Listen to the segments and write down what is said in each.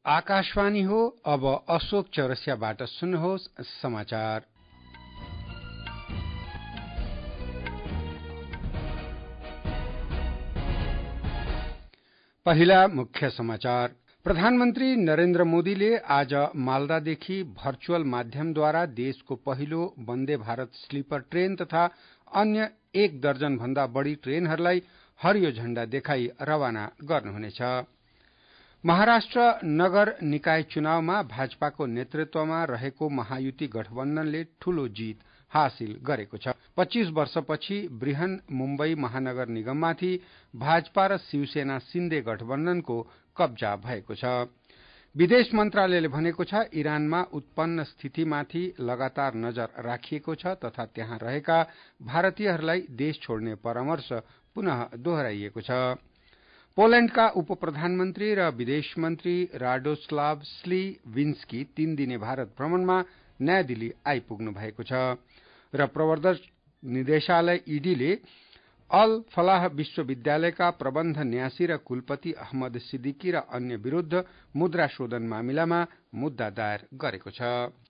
आकाशवाणी हो। अब अशोक चौरसियाबाट सुन्नुहोस् समाचार। पहिला मुख्य समाचार। प्रधानमन्त्री नरेन्द्र मोदीले आज मालदादेखि भर्चुअल माध्यमद्वारा देशको पहिलो वन्दे भारत स्लीपर ट्रेन तथा अन्य 1 दर्जन भन्दा बढ़ी ट्रेनहरूलाई हरियो झण्डा देखाई रवाना गर्नुहुनेछ। महाराष्ट्र नगर निकाय चुनावमा भाजपाको नेतृत्वमा रहेको महायुति गठबन्धनले ठूलो जीत हासिल गरेको छ। 25 वर्षपछि बृहन मुम्बई महानगर निगममाथि भाजपा र शिवसेना सिन्धे गठबन्धनको कब्जा भएको छ। विदेश मन्त्रालयले भनेको छ इरानमा उत्पन्न स्थितिमाथि लगातार नजर राखिएको छ तथा त्यहाँ रहेका भारतीयहरूलाई देश छोड्ने परामर्श पुनः दोहोऱ्याइएको छ। पोल्याण्डका उप प्रधानमन्त्री र विदेश मन्त्री राडोस्लाव स्लिविन्स्की 3 दिने भारत भ्रमणमा नयाँ दिल्ली आइपुग्नु भएको छ र प्रवर्तन निदेशालय ईडीले अल फलाह विश्वविद्यालयका प्रबन्ध न्यासी र कुलपति अहमद सिद्दिकी र अन्य विरूद्ध मुद्रा शोधन मामिलामा मुद्दा दायर गरेको छ।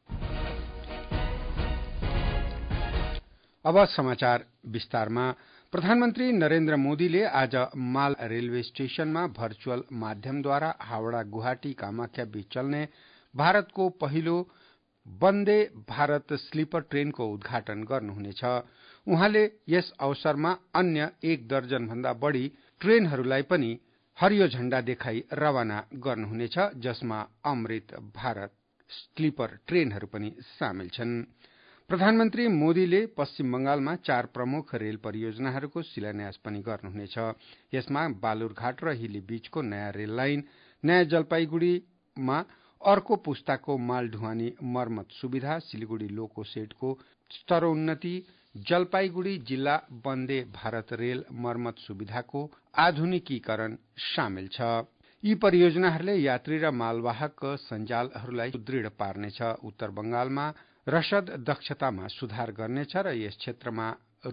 अब समाचार विस्तारमा। प्रधानमन्त्री नरेन्द्र मोदीले आज माल रेलवे स्टेशनमा भर्चुअल माध्यमद्वारा हावड़ा गुवाहाटी कामाख्या बीच चल्ने भारतको पहिलो वन्दे भारत स्लीपर ट्रेनको उद्घाटन गर्नुहुनेछ। उहाँले यस अवसरमा अन्य 1 दर्जन भन्दा बढ़ी ट्रेनहरूलाई पनि हरियो झण्डा देखाई रवाना गर्नुहुनेछ, जसमा अमृत भारत स्लीपर ट्रेनहरू पनि सामेल छन्। प्रधानमन्त्री मोदीले पश्चिम बंगालमा 4 प्रमुख रेल परियोजनाहरूको शिलान्यास पनि गर्नुहुनेछ। यसमा बालुरघाट र हिली बीचको नयाँ रेल लाइन, नयाँ जलपाईगुड़ीमा अर्को पुस्ताको माल ढुवानी मर्मत सुविधा, सिलगढ़ी लोको सेडको स्तरोन्नति, जलपाईगुड़ी जिल्ला वन्दे भारत रेल मर्मत सुविधाको आधुनिकीकरण सामेल छ। यी परियोजनाहरूले यात्री र मालवाहक सञ्जालहरूलाई सुदृढ पार्नेछ, उत्तर बंगालमा रसद दक्षतामा सुधार गर्नेछ र यस क्षेत्रमा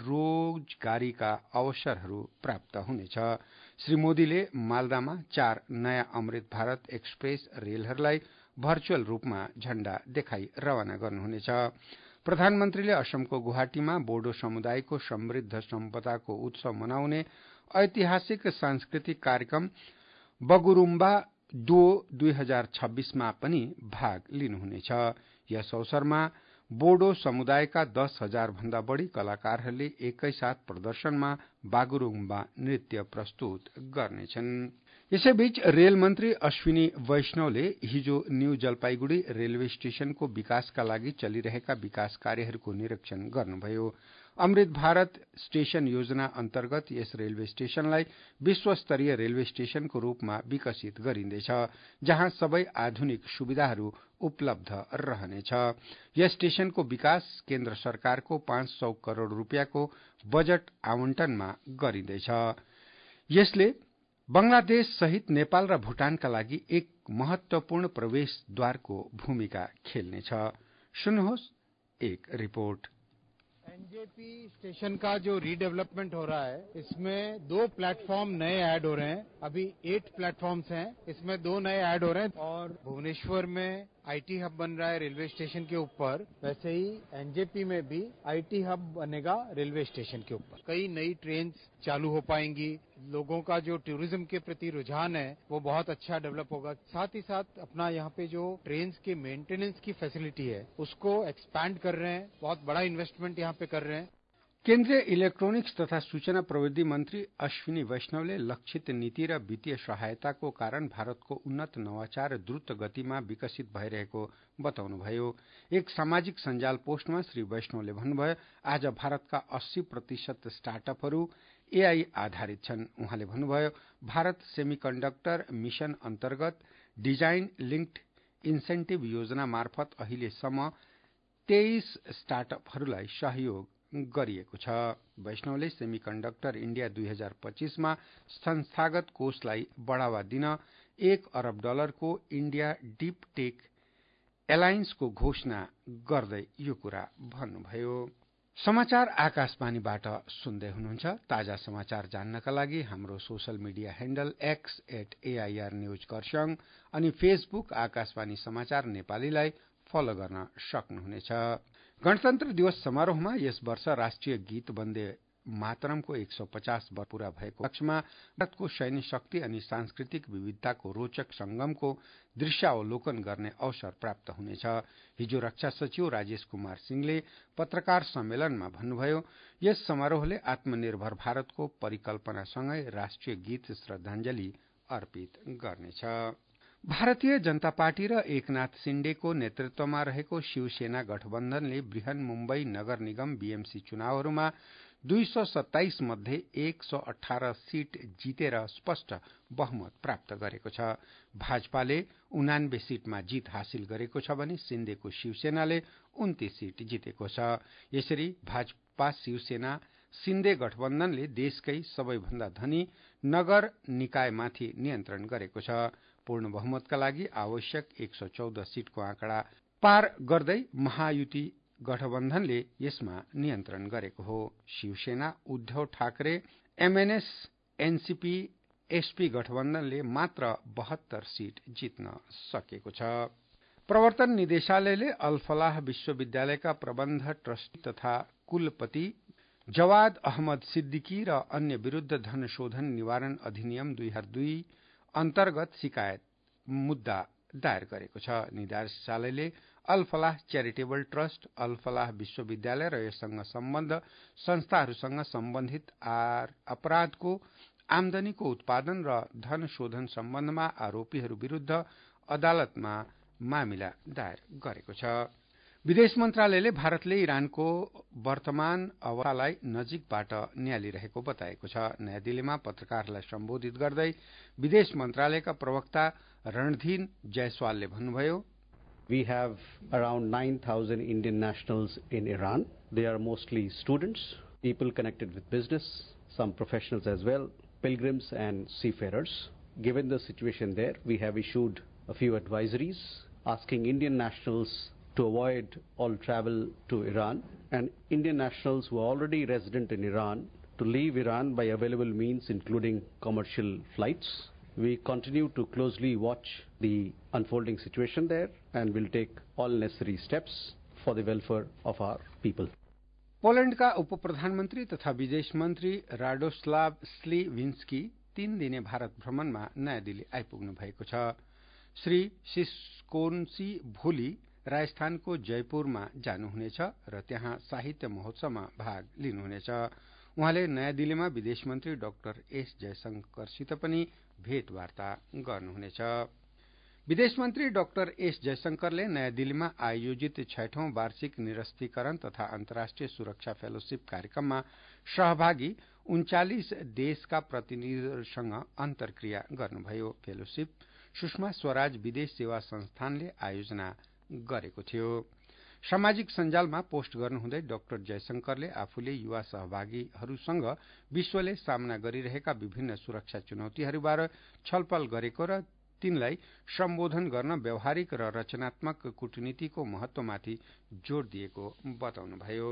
रोजगारीका अवसरहरू प्राप्त हुनेछ। श्री मोदीले मालदामा 4 नयाँ अमृत भारत एक्सप्रेस रेलहरूलाई भर्चुअल रूपमा झण्डा देखाई रवाना गर्नुहुनेछ। प्रधानमन्त्रीले असमको गुवाहाटीमा बोडो समुदायको समृद्ध सम्पदाको उत्सव मनाउने ऐतिहासिक सांस्कृतिक कार्यक्रम बगुरुम्बा डुओ 2026 मा पनि भाग लिनुहुनेछ। यस अवसरमा बोडो समुदायका 10,000 भन्दा बढ़ी कलाकारहरूले एकैसाथ प्रदर्शनमा बागुरुम्बा नृत्य प्रस्तुत गर्नेछन्। यसैबीच रेल मन्त्री अश्विनी वैष्णवले हिजो न्यू जलपाईगुड़ी रेलवे स्टेशनको विकासका लागि चलिरहेका विकास कार्यहरूको निरीक्षण गर्नुभयो। अमृत भारत स्टेशन योजना अन्तर्गत यस रेलवे स्टेशनलाई विश्वस्तरीय रेलवे स्टेशनको रूपमा विकसित गरिँदैछ, जहाँ सबै आधुनिक सुविधाहरू उपलब्ध रहनेछ। यस स्टेशनको विकास केन्द्र सरकारको 500 करोड़ रुपियाँको बजट आवन्टनमा गरिँदैछ। यसले बंगलादेश सहित नेपाल र भूटानका लागि एक महत्वपूर्ण प्रवेशद्वारको भूमिका खेल्नेछ। सुन्नुहोस् एक रिपोर्ट। एनजेपी स्टेशन का जो रीडेवलपमेंट हो रहा है, इसमें 2 प्लेटफॉर्म नए ऐड हो रहे हैं। अभी 8 प्लेटफॉर्म्स हैं, इसमें 2 नए ऐड हो रहे हैं और भुवनेश्वर में आईटी हब बन रहा है रेलवे स्टेशन के ऊपर, वैसे ही एनजेपी में भी आईटी हब बनेगा रेलवे स्टेशन के ऊपर। कई नई ट्रेन चालू हो पाएंगी, लोगों का जो टूरिज्म के प्रति रुझान है वो बहुत अच्छा डेवलप होगा। साथ ही साथ अपना यहाँ पे जो ट्रेन के मेंटेनेंस की फैसिलिटी है उसको एक्सपैंड कर रहे हैं, बहुत बड़ा इन्वेस्टमेंट यहाँ पे कर रहे हैं। केन्द्रीय इलेक्ट्रोनिक्स तथा सूचना प्रविधि मन्त्री अश्विनी वैष्णवले लक्षित नीति र वित्तीय सहायताको कारण भारतको उन्नत नवाचार द्रुत गतिमा विकसित भइरहेको बताउनुभयो। एक सामाजिक सञ्जाल पोस्टमा श्री वैष्णवले भन्नुभयो, आज भारतका 80% स्टार्टअपहरू एआई आधारित छन्। उहाँले भन्नुभयो, भारत सेमिकन्डक्टर मिशन अन्तर्गत डिजाइन लिङ्क्ड इन्सेन्टिभ योजना मार्फत अहिलेसम्म 23 स्टार्टअपहरूलाई सहयोग गरिएको छ। वैष्णवले सेमिकन्डक्टर इण्डिया 2025 मा संस्थागत कोषलाई बढ़ावा दिन $1 अरब को इण्डिया डीप टेक एलायन्सको घोषणा गर्दै यो कुरा भन्नुभयो। समाचार आकाशवाणीबाट सुन्दै हुनुहुन्छ। ताजा समाचार जान्नका लागि हाम्रो social media handle x@AIR news Kurseong अनि फेसबुक आकाशवाणी समाचार नेपालीलाई फलो गर्न सक्नुहुनेछ। गणतन्त्र दिवस समारोहमा यस वर्ष राष्ट्रिय गीत वन्दे मातरमको 150 वर्ष पूरा भएको उपलक्ष्यमा भारतको सैन्य शक्ति अनि सांस्कृतिक विविधताको रोचक संगमको दृश्यावलोकन गर्ने अवसर प्राप्त हुनेछ। हिजो रक्षा सचिव राजेश कुमार सिंहले पत्रकार सम्मेलनमा भन्नुभयो, यस समारोहले आत्मनिर्भर भारतको परिकल्पनासँगै राष्ट्रिय गीत श्रद्धाञ्जली अर्पित गर्नेछ। भारतीय जनता पार्टी र एकनाथ सिन्डेको नेतृत्वमा रहेको शिवसेना गठबन्धनले बृहन मुम्बई नगर निगम बीएमसी चुनावहरूमा 227 मध्ये 118 सीट जितेर स्पष्ट बहुमत प्राप्त गरेको छ। भाजपाले 89 सीटमा जीत हासिल गरेको छ भने सिन्डेको शिवसेनाले 29 सीट जितेको छ। यसरी भाजपा शिवसेना सिन्डे गठबन्धनले देशकै सबैभन्दा धनी नगर निकायमाथि नियन्त्रण गरेको छ। पूर्ण बहुमतका लागि आवश्यक 114 सीटको आँकडा पार गर्दै महायुति गठबन्धनले यसमा नियन्त्रण गरेको हो। Shivsena, Uddhav Thackeray, MNS, NCP, SP गठबन्धनले मात्र 72 सीट जित्न सकेको छ। प्रवर्तन निदेशालयले अल फलाह विश्वविद्यालयका प्रबन्ध ट्रस्टी तथा कुलपति जवाद अहमद सिद्दिकी र अन्य विरूद्ध धन शोधन निवारण अधिनियम 2002 अन्तर्गत शिकायत मुद्दा दायर गरेको छ। निदेशालयले अल फलाह च्यारिटेबल ट्रस्ट, अल फलाह विश्वविद्यालय र यससँग सम्बद्ध संस्थाहरूसँग सम्बन्धित अपराधको आमदनीको उत्पादन र धन शोधन सम्बन्धमा आरोपीहरू विरूद्ध अदालतमा मामिला दायर गरेको छ। विदेश मन्त्रालयले भारतले इरानको वर्तमान अवस्थालाई नजिकबाट नियालिरहेको बताएको छ। नयाँ दिल्लीमा पत्रकारहरूलाई सम्बोधित गर्दै विदेश मन्त्रालयका प्रवक्ता रणधीर जायसवालले भन्नुभयो, We have around 9,000 Indian nationals in Iran. They are mostly students, people connected with business, some professionals as well, pilgrims and seafarers. Given the situation there, we have issued a few advisories asking Indian nationals to avoid all travel to Iran and Indian nationals who are already resident in Iran to leave Iran by available means including commercial flights. We continue to closely watch the unfolding situation there and will take all necessary steps for the welfare of our people. पोल्याण्डका उप प्रधानमन्त्री तथा विदेश मन्त्री Radoslaw स्लिविन्स्की 3 दिने भारत भ्रमणमा नयाँ दिल्ली आइपुग्नु भएको छ। श्री सिस्कोन्सी भोलि राजस्थानको जयपुरमा जानुहुनेछ र त्यहाँ साहित्य महोत्सवमा भाग लिनुहुनेछ। उहाँले नयाँ दिल्लीमा विदेश मन्त्री डाक्टर एस जयशंकरसित पनि भेटवार्ता गर्नुहुनेछ। विदेश मन्त्री डाक्टर एस जयशंकरले नयाँ दिल्लीमा आयोजित 6औं वार्षिक निरस्त्रीकरण तथा अन्तर्राष्ट्रिय सुरक्षा फेलोशिप कार्यक्रममा सहभागी 39 देशका प्रतिनिधिहरूसँग अन्तर्क्रिया गर्नुभयो। फेलोशिप सुषमा स्वराज विदेश सेवा संस्थानले आयोजना गरेको थियो। सामाजिक सञ्जालमा पोस्ट गर्नुहुँदै डाक्टर जयशंकरले आफूले युवा सहभागीहरूसँग विश्वले सामना गरिरहेका विभिन्न सुरक्षा चुनौतीहरूबारे छलफल गरेको र तिनलाई सम्बोधन गर्न व्यावहारिक र रचनात्मक कूटनीतिको महत्वमाथि जोड़ दिएको बताउनुभयो।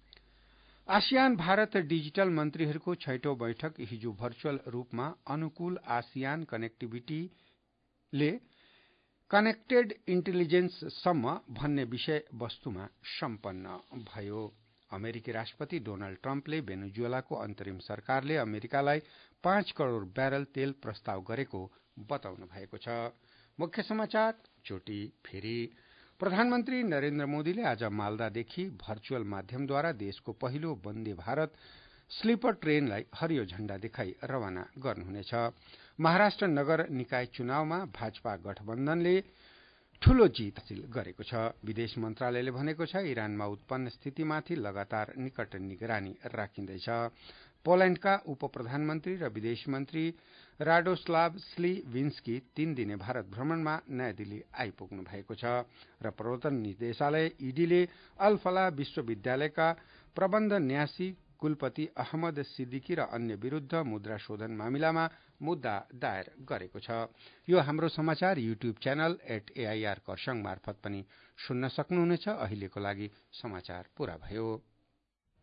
आसियान भारत डिजिटल मन्त्रीहरूको 6औं बैठक हिजो भर्चुअल रूपमा अनुकूल आसियान कनेक्टिभिटीले कनेक्टेड इन्टेलिजेन्ससम्म भन्ने विषय वस्तुमा सम्पन्न भयो। अमेरिकी राष्ट्रपति डोनाल्ड ट्रम्पले भेनेजुएलाको अन्तरिम सरकारले अमेरिकालाई 5 करोड़ ब्यारल तेल प्रस्ताव गरेको बताउनु भएको छ। मुख्य समाचार चोटी फेरि। प्रधानमन्त्री नरेन्द्र मोदीले आज मालदादेखि भर्चुअल माध्यमद्वारा देशको पहिलो वन्दे भारत स्लिपर ट्रेनलाई हरियो झण्डा देखाई रवाना गर्नुहुनेछ। महाराष्ट्र नगर निकाय चुनावमा भाजपा गठबन्धनले ठूलो जीत हासिल गरेको छ। विदेश मन्त्रालयले भनेको छ, इरानमा उत्पन्न स्थितिमाथि लगातार निकट निगरानी राखिँदैछ। पोल्याण्डका उप प्रधानमन्त्री र विदेश मन्त्री राडोस्लाव स्लिविन्स्की 3 दिने भारत भ्रमणमा नयाँ दिल्ली आइपुग्नु भएको छ र प्रवर्तन निदेशालय ईडीले अल फलाह विश्वविद्यालयका प्रबन्ध न्यासी कुलपति अहमद सिद्दिकी र अन्य विरूद्ध मुद्रा शोधन मामिलामा मुद्दा दायर गरेको छ। यो हाम्रो समाचार युट्युब च्यानल @AIR खरसाङ मार्फत पनि सुन्न सक्नुहुनेछ। अहिलेको लागि समाचार पूरा भयो।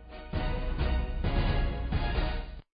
नमस्कार।